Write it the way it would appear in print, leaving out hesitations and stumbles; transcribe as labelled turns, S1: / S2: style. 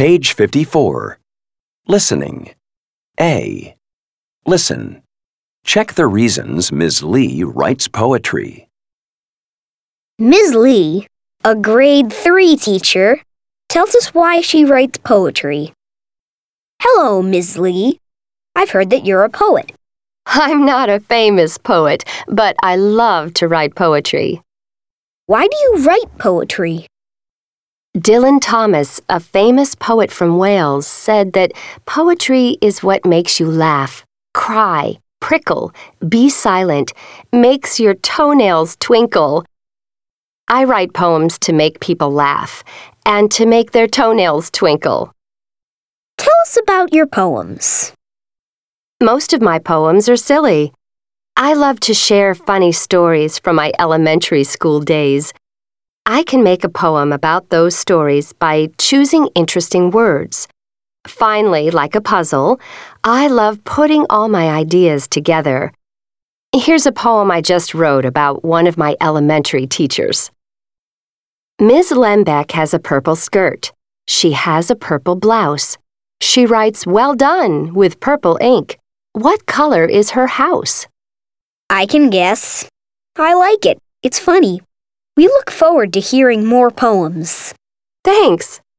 S1: Page 54. Listening. A. Listen. Check the reasons Ms. Lee writes poetry.
S2: Ms. Lee, a grade 3 teacher, tells us why she writes poetry. Hello, Ms. Lee. I've heard that you're a poet.
S3: I'm not a famous poet, but I love to write poetry.
S2: Why do you write poetry?
S3: Dylan Thomas, a famous poet from Wales, said that poetry is what makes you laugh, cry, prickle, be silent, makes your toenails twinkle. I write poems to make people laugh and to make their toenails twinkle.
S2: Tell us about your poems.
S3: Most of my poems are silly. I love to share funny stories from my elementary school days. I can make a poem about those stories by choosing interesting words. Finally, like a puzzle, I love putting all my ideas together. Here's a poem I just wrote about one of my elementary teachers. Ms. Lembeck has a purple skirt. She has a purple blouse. She writes, "Well done," with purple ink. What color is her house?
S2: I can guess. I like it. It's funny. We look forward to hearing more poems.
S3: Thanks.